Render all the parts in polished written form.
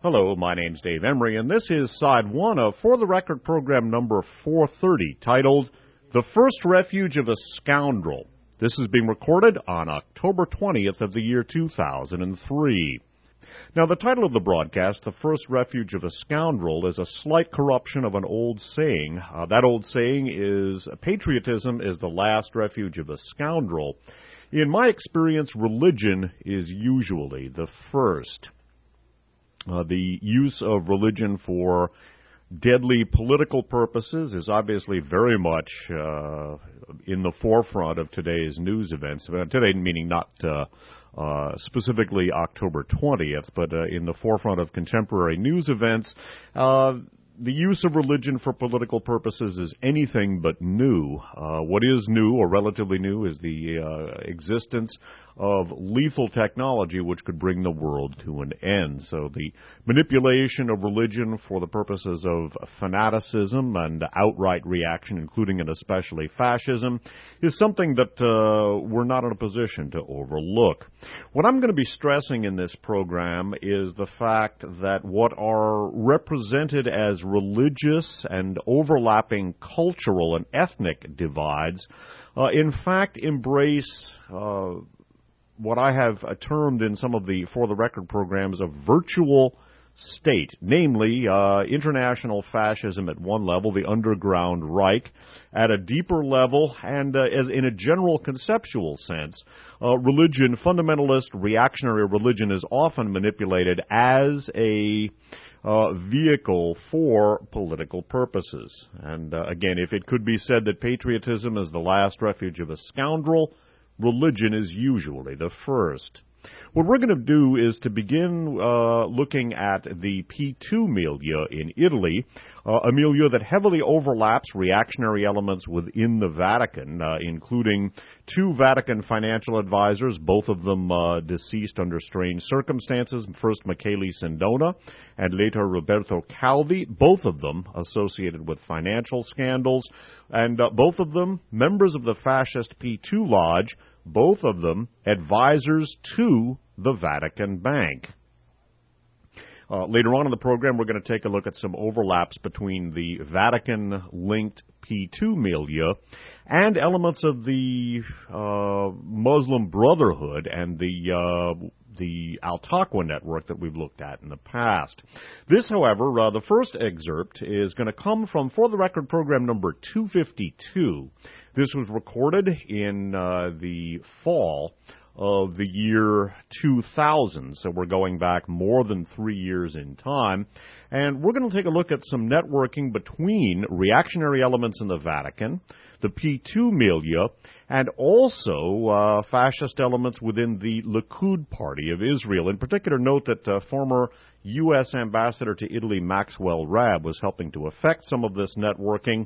Hello, my name's Dave Emery, and this is Side 1 of For the Record program number 430, titled The First Refuge of a Scoundrel. This is being recorded on October 20th of the year 2003. Now, the title of the broadcast, The First Refuge of a Scoundrel, is a slight corruption of an old saying. That old saying is, patriotism is the last refuge of a scoundrel. In my experience, religion is usually the first. The use of religion for deadly political purposes is obviously very much in the forefront of today's news events. Today meaning not specifically October 20th, but in the forefront of contemporary news events. The use of religion for political purposes is anything but new. What is new, or relatively new, is the existence of lethal technology which could bring the world to an end. So the manipulation of religion for the purposes of fanaticism and outright reaction, including and especially fascism, is something that we're not in a position to overlook. What I'm going to be stressing in this program is the fact that what are represented as religious and overlapping cultural and ethnic divides, in fact embrace what I have termed in some of the For the Record programs a virtual state, namely international fascism at one level, the underground Reich, at a deeper level, and as in a general conceptual sense, religion, fundamentalist, reactionary religion is often manipulated as a vehicle for political purposes. And again, if it could be said that patriotism is the last refuge of a scoundrel, religion is usually the first. What we're going to do is to begin looking at the P2 milieu in Italy, a milieu that heavily overlaps reactionary elements within the Vatican, including two Vatican financial advisors, both of them deceased under strange circumstances, first Michele Sindona and later Roberto Calvi, both of them associated with financial scandals, and both of them members of the fascist P2 Lodge, both of them advisors to the Vatican Bank. Later on in the program, we're going to take a look at some overlaps between the Vatican-linked P2 milieu and elements of the Muslim Brotherhood and the Al-Taqwa network that we've looked at in the past. This, however, the first excerpt is going to come from For the Record program number 252. This was recorded in the fall of the year 2000, so we're going back more than 3 years in time, and we're going to take a look at some networking between reactionary elements in the Vatican, the P2 milieu, and also fascist elements within the Likud party of Israel. In particular, note that former U.S. Ambassador to Italy Maxwell Rabb was helping to affect some of this networking.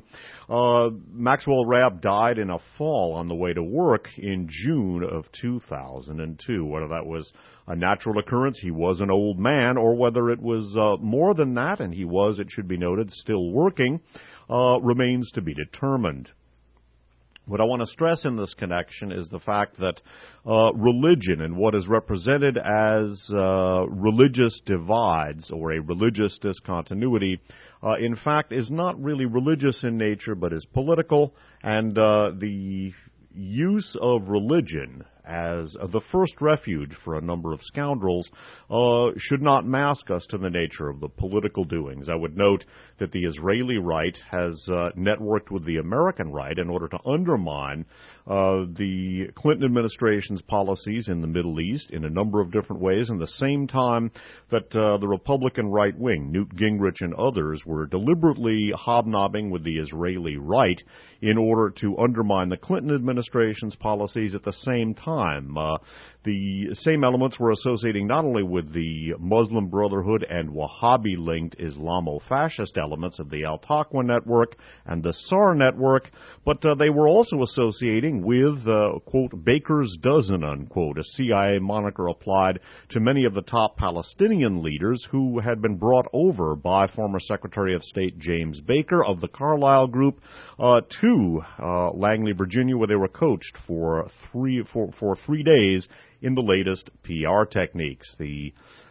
Maxwell Rabb died in a fall on the way to work in June of 2002. Whether that was a natural occurrence, he was an old man, or whether it was more than that, and he was, it should be noted, still working, remains to be determined. What I want to stress in this connection is the fact that religion and what is represented as religious divides or a religious discontinuity, in fact, is not really religious in nature but is political, and the use of religion as the first refuge for a number of scoundrels should not mask us to the nature of the political doings. I would note that the Israeli right has networked with the American right in order to undermine the Clinton administration's policies in the Middle East in a number of different ways, in the same time that the Republican right wing, Newt Gingrich and others, were deliberately hobnobbing with the Israeli right in order to undermine the Clinton administration's policies at the same time. The same elements were associating not only with the Muslim Brotherhood and Wahhabi-linked Islamo-fascist elements of the Al-Taqwa network and the SAR network, but they were also associating with, quote, Baker's Dozen, unquote, a CIA moniker applied to many of the top Palestinian leaders who had been brought over by former Secretary of State James Baker of the Carlyle Group to Langley, Virginia, where they were coached for 3 days in the latest PR techniques. The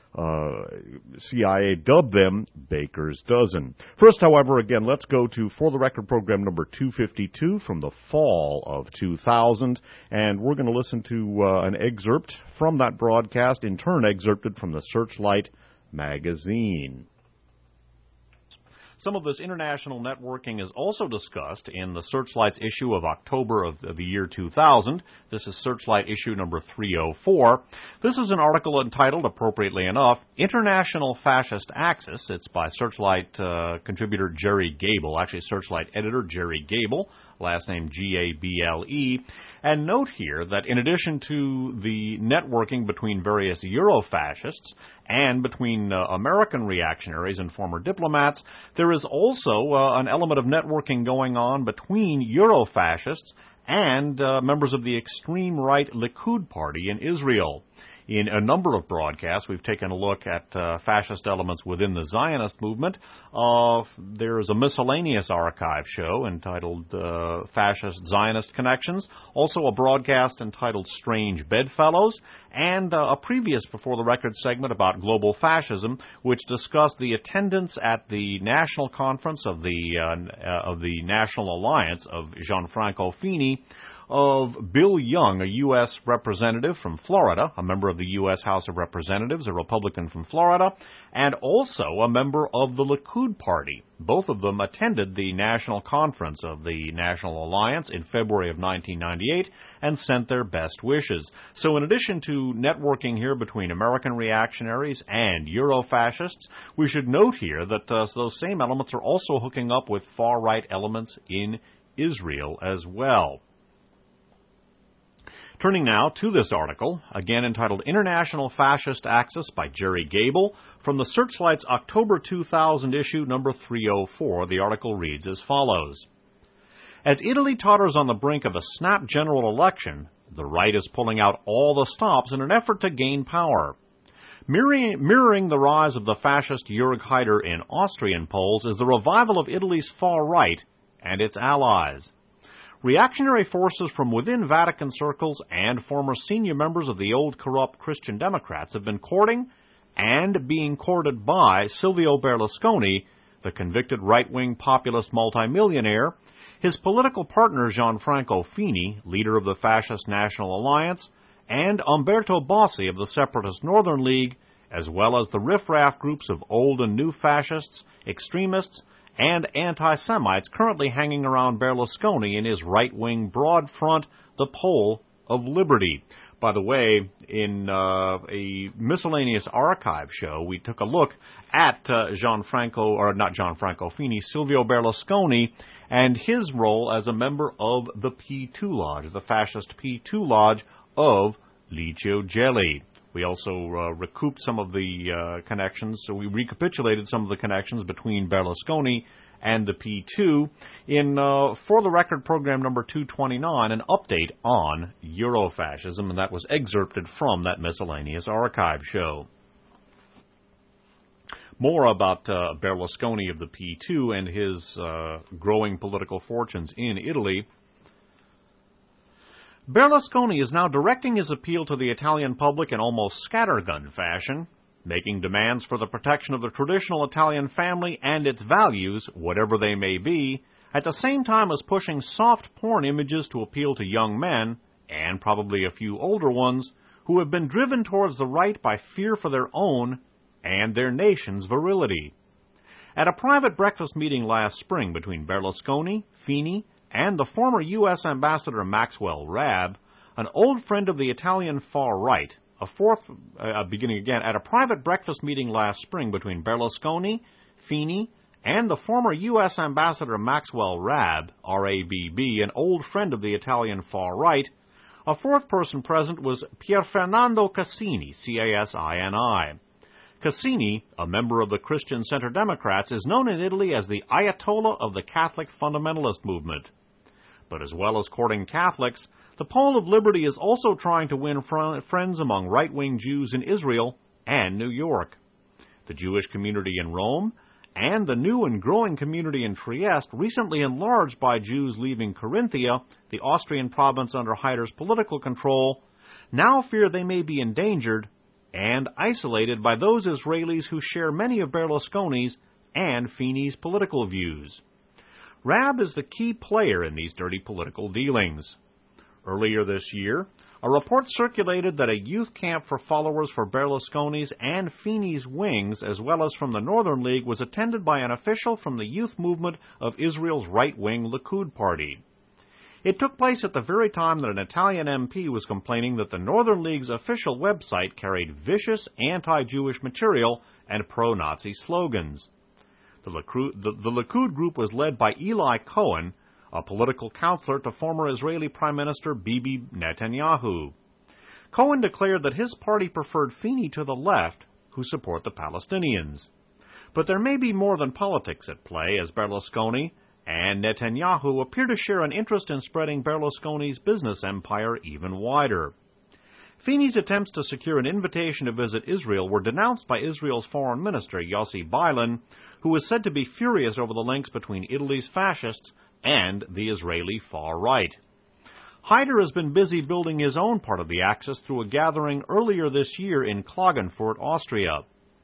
CIA dubbed them Baker's Dozen. First, however, again, let's go to For the Record program number 252 from the fall of 2000, and we're going to listen to an excerpt from that broadcast, in turn excerpted from the Searchlight magazine. Some of this international networking is also discussed in the Searchlight's issue of October of the year 2000. This is Searchlight issue number 304. This is an article entitled, appropriately enough, International Fascist Axis. It's by Searchlight contributor Jerry Gable, actually Searchlight editor Jerry Gable, last name Gable. And note here that in addition to the networking between various Eurofascists and between American reactionaries and former diplomats, there is also an element of networking going on between Eurofascists and members of the extreme right Likud party in Israel. In a number of broadcasts, we've taken a look at fascist elements within the Zionist movement. There's a miscellaneous archive show entitled Fascist Zionist Connections, also a broadcast entitled Strange Bedfellows, and a previous Before the Record segment about global fascism, which discussed the attendance at the national conference of the National Alliance of Gianfranco Fini, of Bill Young, a U.S. representative from Florida, a member of the U.S. House of Representatives, a Republican from Florida, and also a member of the Likud party. Both of them attended the national conference of the National Alliance in February of 1998 and sent their best wishes. So in addition to networking here between American reactionaries and Eurofascists, we should note here that those same elements are also hooking up with far-right elements in Israel as well. Turning now to this article, again entitled International Fascist Axis by Jerry Gable, from the Searchlight's October 2000 issue number 304, the article reads as follows. As Italy totters on the brink of a snap general election, the right is pulling out all the stops in an effort to gain power. Mirroring the rise of the fascist Jörg Haider in Austrian polls is the revival of Italy's far right and its allies. Reactionary forces from within Vatican circles and former senior members of the old corrupt Christian Democrats have been courting and being courted by Silvio Berlusconi, the convicted right-wing populist multimillionaire, his political partner Gianfranco Fini, leader of the Fascist National Alliance, and Umberto Bossi of the Separatist Northern League, as well as the riffraff groups of old and new fascists, extremists, and anti-Semites currently hanging around Berlusconi in his right-wing broad front, the Pole of Liberty. By the way, in a miscellaneous archive show, we took a look at Silvio Berlusconi and his role as a member of the P2 Lodge, the fascist P2 Lodge of Licio Gelli. We also recouped some of the connections, so we recapitulated some of the connections between Berlusconi and the P2 in For the Record program number 229, an update on Eurofascism, and that was excerpted from that miscellaneous archive show. More about Berlusconi of the P2 and his growing political fortunes in Italy. Berlusconi is now directing his appeal to the Italian public in almost scattergun fashion, making demands for the protection of the traditional Italian family and its values, whatever they may be, at the same time as pushing soft porn images to appeal to young men, and probably a few older ones, who have been driven towards the right by fear for their own and their nation's virility. At a private breakfast meeting last spring between Berlusconi, Fini, and the former U.S. Ambassador Maxwell Rabb, an old friend of the Italian far right, at a private breakfast meeting last spring between Berlusconi, Fini, and the former U.S. Ambassador Maxwell Rabb, R-A-B-B, an old friend of the Italian far right, a fourth person present was Pierfernando Cassini, C-A-S-I-N-I. Cassini, a member of the Christian Center Democrats, is known in Italy as the Ayatollah of the Catholic fundamentalist movement. But as well as courting Catholics, the Pole of Liberty is also trying to win friends among right-wing Jews in Israel and New York. The Jewish community in Rome and the new and growing community in Trieste, recently enlarged by Jews leaving Carinthia, the Austrian province under Haider's political control, now fear they may be endangered and isolated by those Israelis who share many of Berlusconi's and Fini's political views. Raab is the key player in these dirty political dealings. Earlier this year, a report circulated that a youth camp for followers for Berlusconi's and Fini's wings, as well as from the Northern League, was attended by an official from the youth movement of Israel's right-wing Likud party. It took place at the very time that an Italian MP was complaining that the Northern League's official website carried vicious anti-Jewish material and pro-Nazi slogans. The Likud group was led by Eli Cohen, a political counselor to former Israeli Prime Minister Bibi Netanyahu. Cohen declared that his party preferred Fini to the left, who support the Palestinians. But there may be more than politics at play, as Berlusconi and Netanyahu appear to share an interest in spreading Berlusconi's business empire even wider. Fini's attempts to secure an invitation to visit Israel were denounced by Israel's foreign minister, Yossi Beilin, who is said to be furious over the links between Italy's fascists and the Israeli far right. Haider has been busy building his own part of the Axis through a gathering earlier this year in Klagenfurt, Austria.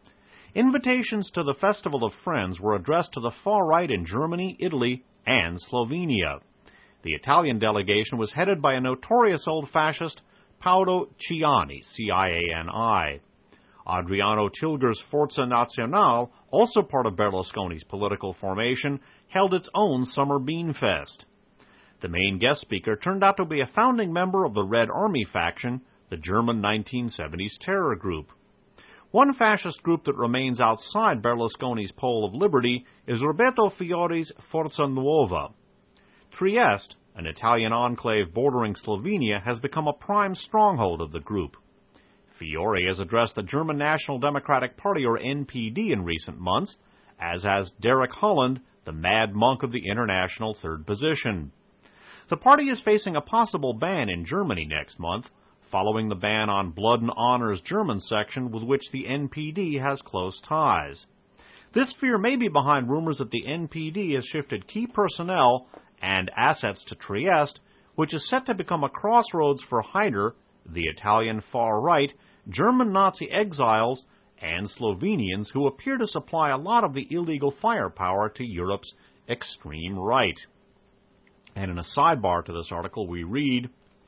Invitations to the Festival of Friends were addressed to the far right in Germany, Italy, and Slovenia. The Italian delegation was headed by a notorious old fascist, Paolo Ciani, C-I-A-N-I. Adriano Tilger's Forza Nazionale, also part of Berlusconi's political formation, held its own summer bean fest. The main guest speaker turned out to be a founding member of the Red Army faction, the German 1970s terror group. One fascist group that remains outside Berlusconi's pole of liberty is Roberto Fiore's Forza Nuova. Trieste, an Italian enclave bordering Slovenia, has become a prime stronghold of the group. Fiore has addressed the German National Democratic Party, or NPD, in recent months, as has Derek Holland, the mad monk of the international third position. The party is facing a possible ban in Germany next month, following the ban on Blood and Honor's German section, with which the NPD has close ties. This fear may be behind rumors that the NPD has shifted key personnel and assets to Trieste, which is set to become a crossroads for Haider, the Italian far right, German Nazi exiles, and Slovenians who appear to supply a lot of the illegal firepower to Europe's extreme right. And in a sidebar to this article, we read,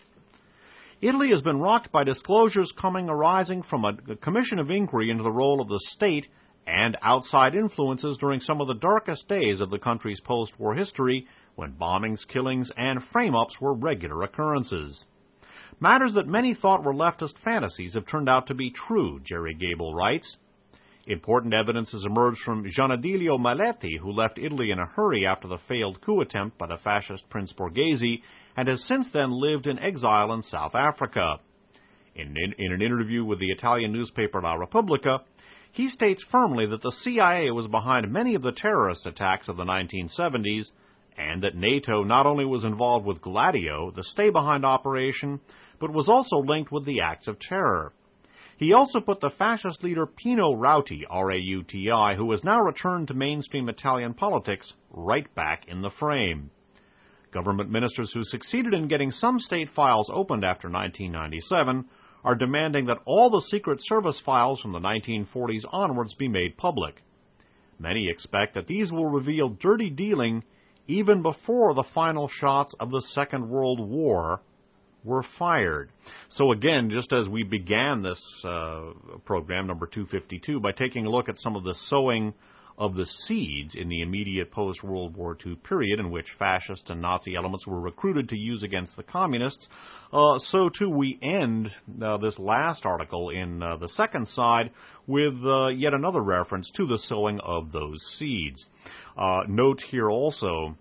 Italy has been rocked by disclosures arising from a commission of inquiry into the role of the state and outside influences during some of the darkest days of the country's post-war history, when bombings, killings, and frame-ups were regular occurrences. Matters that many thought were leftist fantasies have turned out to be true, Jerry Gable writes. Important evidence has emerged from Gianadilio Maletti, who left Italy in a hurry after the failed coup attempt by the fascist Prince Borghese, and has since then lived in exile in South Africa. In an interview with the Italian newspaper La Repubblica, he states firmly that the CIA was behind many of the terrorist attacks of the 1970s, and that NATO not only was involved with Gladio, the stay-behind operation, but was also linked with the acts of terror. He also put the fascist leader Pino Rauti, R-A-U-T-I, who has now returned to mainstream Italian politics, right back in the frame. Government ministers who succeeded in getting some state files opened after 1997 are demanding that all the Secret Service files from the 1940s onwards be made public. Many expect that these will reveal dirty dealing even before the final shots of the Second World War were fired. So again, just as we began this program, number 252, by taking a look at some of the sowing of the seeds in the immediate post-World War II period in which fascist and Nazi elements were recruited to use against the communists, so too we end this last article in the second side with yet another reference to the sowing of those seeds. Note here also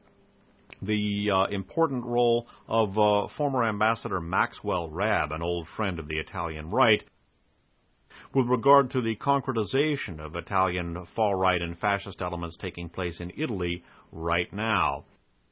the important role of former Ambassador Maxwell Raab, an old friend of the Italian right, with regard to the concretization of Italian far-right and fascist elements taking place in Italy right now.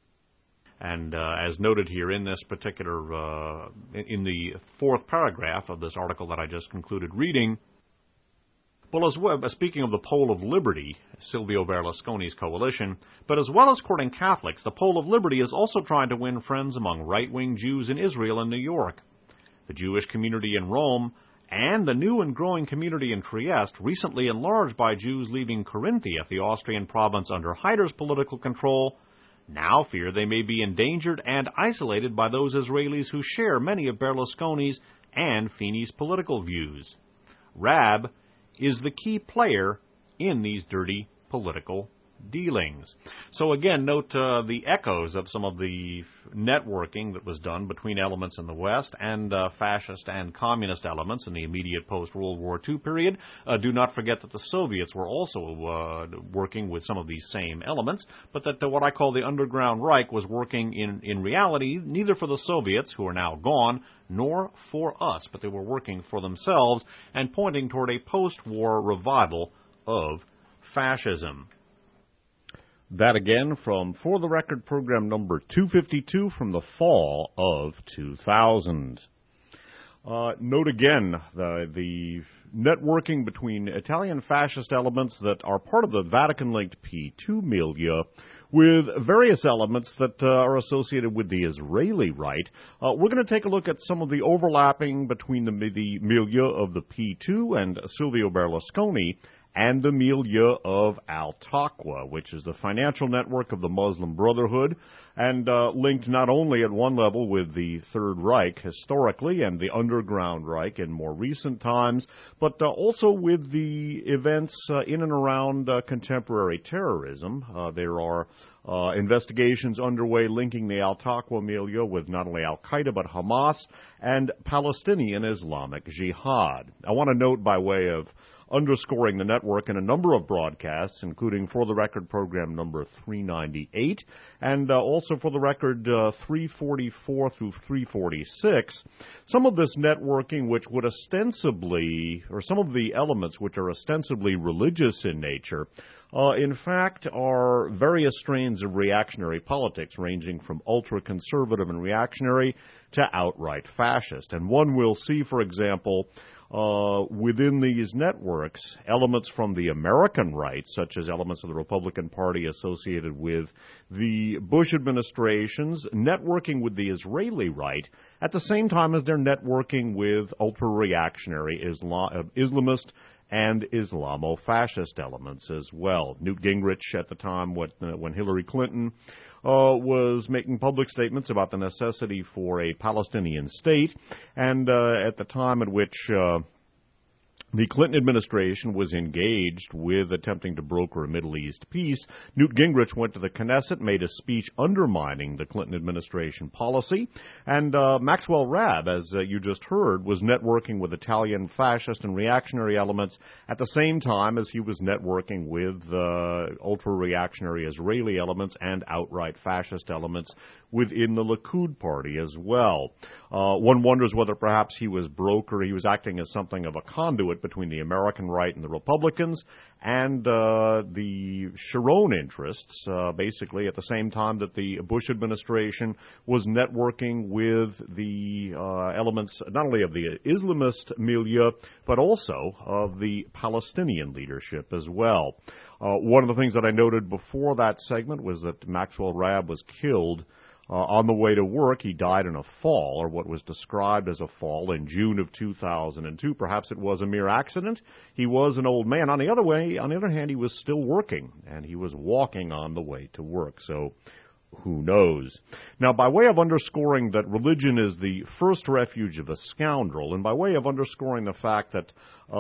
And as noted here in this particular, in the fourth paragraph of this article that I just concluded reading, well, as well, speaking of the Pole of Liberty, Silvio Berlusconi's coalition, but as well as courting Catholics, the Pole of Liberty is also trying to win friends among right-wing Jews in Israel and New York. The Jewish community in Rome and the new and growing community in Trieste, recently enlarged by Jews leaving Carinthia, the Austrian province under Haider's political control, now fear they may be endangered and isolated by those Israelis who share many of Berlusconi's and Fini's political views. Raab is the key player in these dirty political dealings. So again, note the echoes of some of the networking that was done between elements in the West and fascist and communist elements in the immediate post-World War II period. Do not forget that the Soviets were also working with some of these same elements, but that what I call the Underground Reich was working in reality neither for the Soviets, who are now gone, nor for us, but they were working for themselves and pointing toward a post-war revival of fascism. That again from For the Record program number 252 from the fall of 2000. Note again the networking between Italian fascist elements that are part of the Vatican-linked P2 milieu with various elements that are associated with the Israeli right. We're going to take a look at some of the overlapping between the milieu of the P2 and Silvio Berlusconi and the milieu of Al-Taqwa, which is the financial network of the Muslim Brotherhood, and linked not only at one level with the Third Reich historically and the Underground Reich in more recent times, but also with the events in and around contemporary terrorism. There are investigations underway linking the Al-Taqwa milieu with not only Al-Qaeda but Hamas and Palestinian Islamic Jihad. I want to note, by way of underscoring the network in a number of broadcasts, including For the Record program number 398, and also For the Record 344 through 346, some of this networking which would ostensibly, or some of the elements which are ostensibly religious in nature, in fact, are various strains of reactionary politics, ranging from ultra-conservative and reactionary to outright fascist. And one will see, for example, within these networks, elements from the American right, such as elements of the Republican Party associated with the Bush administration's networking with the Israeli right, at the same time as they're networking with ultra-reactionary Islamist and Islamo-fascist elements as well. Newt Gingrich, at the time when Hillary Clinton was making public statements about the necessity for a Palestinian state, and at the time at which the Clinton administration was engaged with attempting to broker a Middle East peace, Newt Gingrich went to the Knesset, made a speech undermining the Clinton administration policy, and Maxwell Raab, as you just heard, was networking with Italian fascist and reactionary elements at the same time as he was networking with ultra-reactionary Israeli elements and outright fascist elements within the Likud party as well. One wonders whether perhaps he was acting as something of a conduit between the American right and the Republicans and the Sharon interests, basically at the same time that the Bush administration was networking with the elements not only of the Islamist milieu, but also of the Palestinian leadership as well. One of the things that I noted before that segment was that Maxwell Raab was killed on the way to work. He died in a fall, or what was described as a fall, in June of 2002. Perhaps it was a mere accident. He was an old man. On the other hand, he was still working, and he was walking on the way to work. So who knows? Now, by way of underscoring that religion is the first refuge of a scoundrel, and by way of underscoring the fact that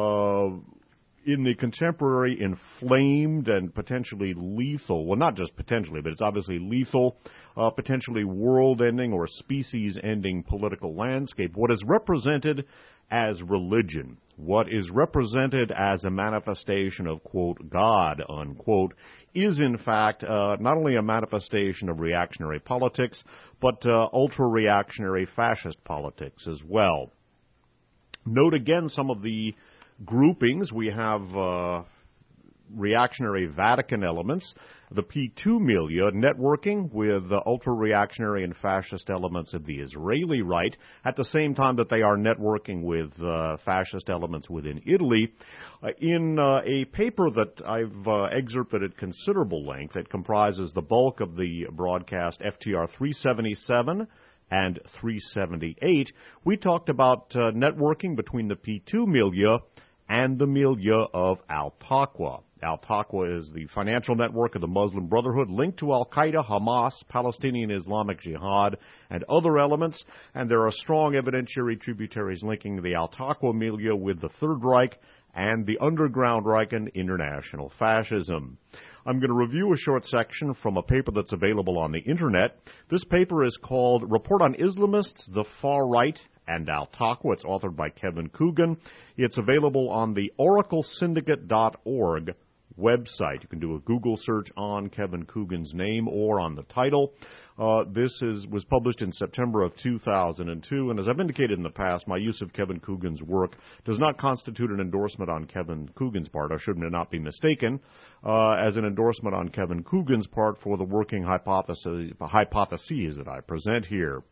in the contemporary inflamed and potentially lethal, well, not just potentially, but it's obviously lethal, potentially world-ending or species-ending political landscape, what is represented as religion, what is represented as a manifestation of, quote, God, unquote, is in fact not only a manifestation of reactionary politics, but ultra-reactionary fascist politics as well. Note again some of the groupings. We have reactionary Vatican elements, the P2 milieu networking with ultra-reactionary and fascist elements of the Israeli right, at the same time that they are networking with fascist elements within Italy. In a paper that I've excerpted at considerable length, it comprises the bulk of the broadcast FTR 377 and 378, we talked about networking between the P2 milieu and the milieu of Al-Taqwa. Al-Taqwa is the financial network of the Muslim Brotherhood linked to Al-Qaeda, Hamas, Palestinian Islamic Jihad, and other elements, and there are strong evidentiary tributaries linking the Al-Taqwa milieu with the Third Reich and the Underground Reich and international fascism. I'm going to review a short section from a paper that's available on the Internet. This paper is called Report on Islamists, the Far Right, and Al-Taqwa. It's authored by Kevin Coogan. It's available on the oraclesyndicate.org website. You can do a Google search on Kevin Coogan's name or on the title. This was published in September of 2002, and as I've indicated in the past, my use of Kevin Coogan's work does not constitute an endorsement on Kevin Coogan's part. I should not be mistaken as an endorsement on Kevin Coogan's part for the working hypotheses that I present here.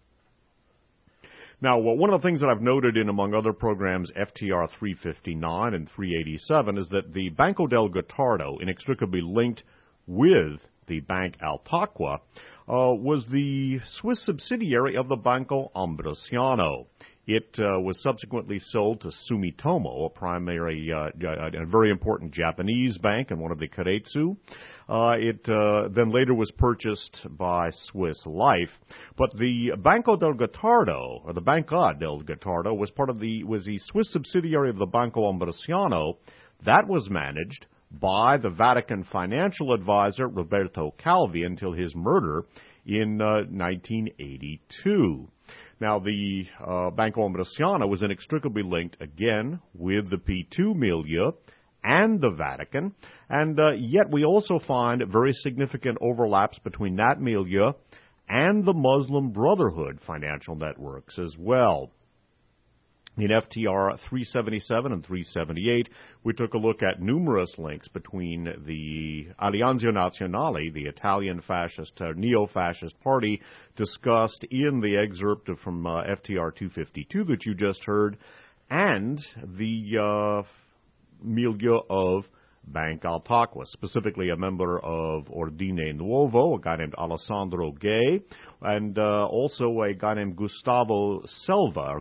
Now, one of the things that I've noted in, among other programs, FTR 359 and 387, is that the Banco del Gotardo, inextricably linked with the bank Al-Taqwa, was the Swiss subsidiary of the Banco Ambrosiano. It was subsequently sold to Sumitomo, a very important Japanese bank and one of the Keiretsu. It then later was purchased by Swiss Life. But the Banco del Gotardo, or the Banca del Gotardo, was the Swiss subsidiary of the Banco Ambrosiano. That was managed by the Vatican financial advisor Roberto Calvi until his murder in 1982. Now, the Banco Ambrosiano was inextricably linked, again, with the P2 milieu and the Vatican, and yet we also find very significant overlaps between that milieu and the Muslim Brotherhood financial networks as well. In FTR 377 and 378, we took a look at numerous links between the Alleanza Nazionale, the Italian fascist, neo-fascist party, discussed in the excerpt from FTR 252 that you just heard, and the milieu of Bank Al-Taqwa, specifically a member of Ordine Nuovo, a guy named Alessandro Gay, and also a guy named Gustavio Selva,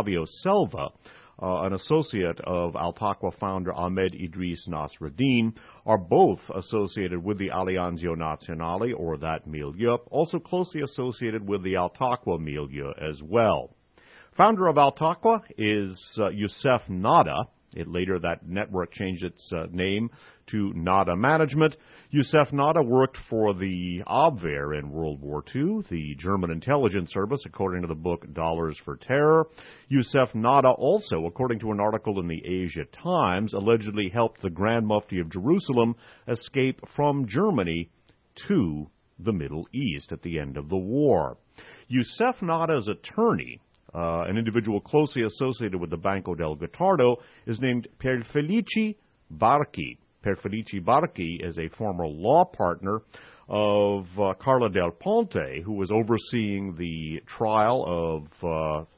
an associate of Al-Taqwa founder Ahmed Idris Nasreddin, are both associated with the Alleanza Nazionale, or that milieu, also closely associated with the Al-Taqwa milieu as well. Founder of Al-Taqwa is Youssef Nada. Later, that network changed its name to Nada Management. Youssef Nada worked for the Abwehr in World War II, the German intelligence service, according to the book Dollars for Terror. Youssef Nada also, according to an article in the Asia Times, allegedly helped the Grand Mufti of Jerusalem escape from Germany to the Middle East at the end of the war. Youssef Nada's attorney, an individual closely associated with the Banco del Gotardo, is named Pierfelice Barchi. Pierfelice Barchi is a former law partner of Carla Del Ponte, who was overseeing the trial of,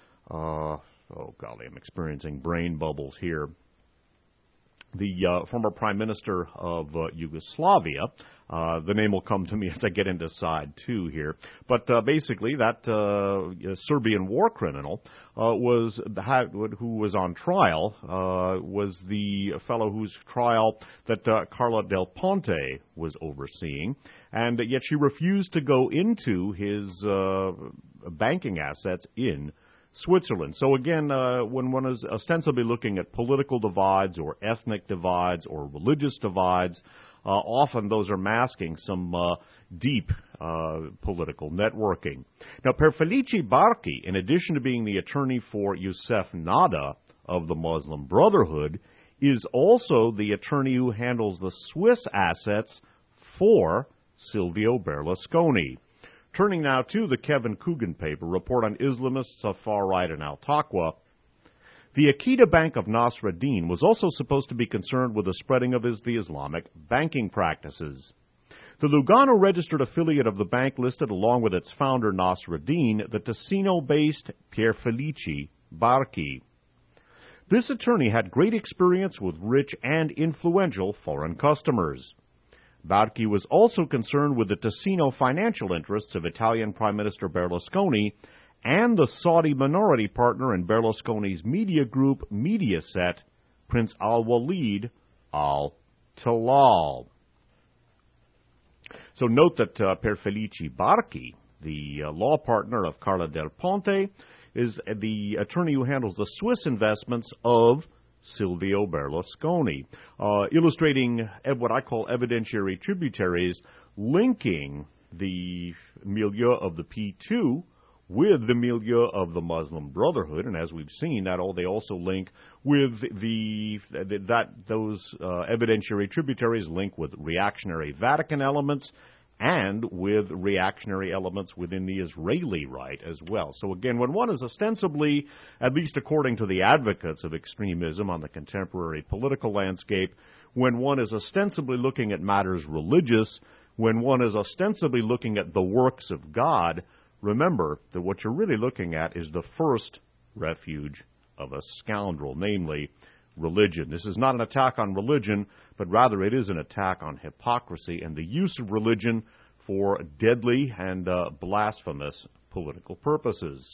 I'm experiencing brain bubbles here, the former Prime Minister of Yugoslavia. The name will come to me as I get into side two here. But basically, that Serbian war criminal who was on trial was the fellow whose trial that Carla Del Ponte was overseeing, and yet she refused to go into his banking assets in Switzerland. So again, when one is ostensibly looking at political divides or ethnic divides or religious divides, often those are masking some deep political networking. Now, Pierfelice Barchi, in addition to being the attorney for Youssef Nada of the Muslim Brotherhood, is also the attorney who handles the Swiss assets for Silvio Berlusconi. Turning now to the Kevin Coogan paper, Report on Islamists of Far Right and Al-Taqwa, the Aqida Bank of Nasreddin was also supposed to be concerned with the spreading of the Islamic banking practices. The Lugano registered affiliate of the bank listed, along with its founder Nasreddin, the Ticino-based Pierfelice Barchi. This attorney had great experience with rich and influential foreign customers. Barchi was also concerned with the Ticino financial interests of Italian Prime Minister Berlusconi and the Saudi minority partner in Berlusconi's media group Mediaset, Prince Al-Walid Al-Talal. So note that Pierfelice Barchi, the law partner of Carla Del Ponte, is the attorney who handles the Swiss investments of Silvio Berlusconi, illustrating what I call evidentiary tributaries, linking the milieu of the P2 with the milieu of the Muslim Brotherhood, and as we've seen, they also link with those evidentiary tributaries link with reactionary Vatican elements and with reactionary elements within the Israeli right as well. So again, when one is ostensibly, at least according to the advocates of extremism on the contemporary political landscape, when one is ostensibly looking at matters religious, when one is ostensibly looking at the works of God, remember that what you're really looking at is the first refuge of a scoundrel, namely religion. This is not an attack on religion, but rather it is an attack on hypocrisy and the use of religion for deadly and blasphemous political purposes.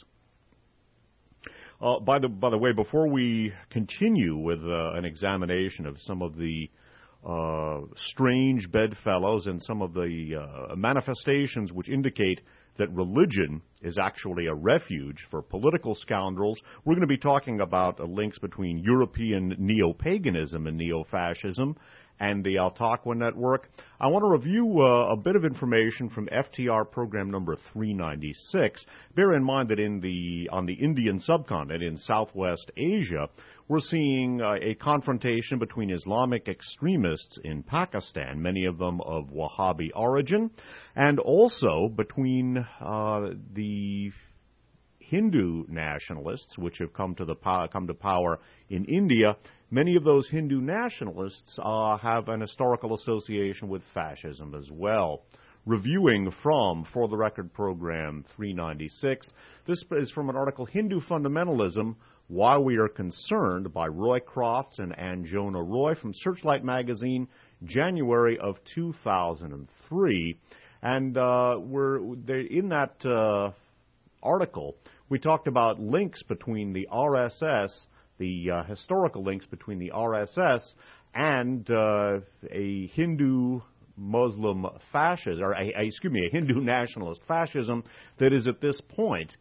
By the way, before we continue with an examination of some of the strange bedfellows and some of the manifestations which indicate that religion is actually a refuge for political scoundrels, we're going to be talking about links between European neo-paganism and neo-fascism and the Al-Taqwa Network. I want to review a bit of information from FTR program number 396. Bear in mind that on the Indian subcontinent in Southwest Asia, we're seeing a confrontation between Islamic extremists in Pakistan, many of them of Wahhabi origin, and also between the Hindu nationalists, which have come to power in India. Many of those Hindu nationalists have an historical association with fascism as well. Reviewing from For the Record Program 396, this is from an article, Hindu Fundamentalism, Why We Are Concerned, by Roy Crofts and Anjona Roy from Searchlight Magazine, January of 2003. And in that article, we talked about links between the RSS, the historical links between the RSS and a Hindu Muslim fascism, or a Hindu nationalist fascism that is at this point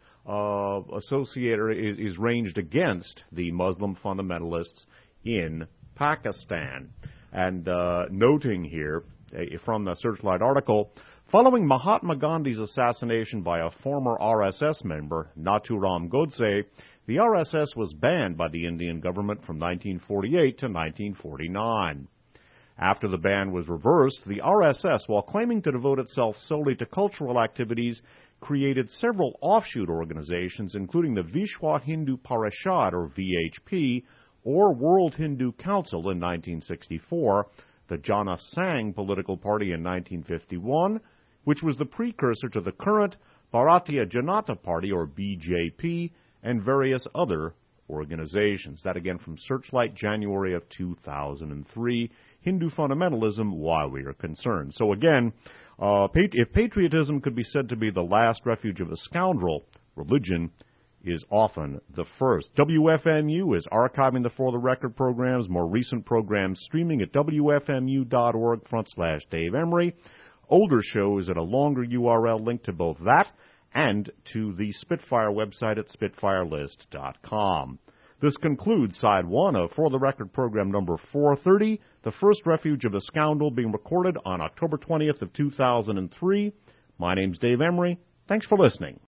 is ranged against the Muslim fundamentalists in Pakistan. And noting here from the Searchlight article, following Mahatma Gandhi's assassination by a former RSS member, Nathuram Godse, the RSS was banned by the Indian government from 1948 to 1949. After the ban was reversed, the RSS, while claiming to devote itself solely to cultural activities, created several offshoot organizations, including the Vishwa Hindu Parishad, or VHP, or World Hindu Council in 1964, the Jana Sangh political party in 1951, which was the precursor to the current Bharatiya Janata Party, or BJP, and various other organizations. That again from Searchlight, January of 2003, Hindu Fundamentalism, Why We Are Concerned. So again, if patriotism could be said to be the last refuge of a scoundrel, religion is often the first. WFMU is archiving the For the Record programs, more recent programs streaming at wfmu.org/Dave Emery. Older shows at a longer URL linked to both that and to the Spitfire website at spitfirelist.com. This concludes Side 1 of For the Record program number 430, The First Refuge of a Scoundrel, being recorded on October 20th of 2003. My name's Dave Emery. Thanks for listening.